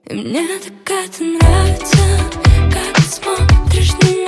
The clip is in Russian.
И мне так это нравится, как ты смотришь на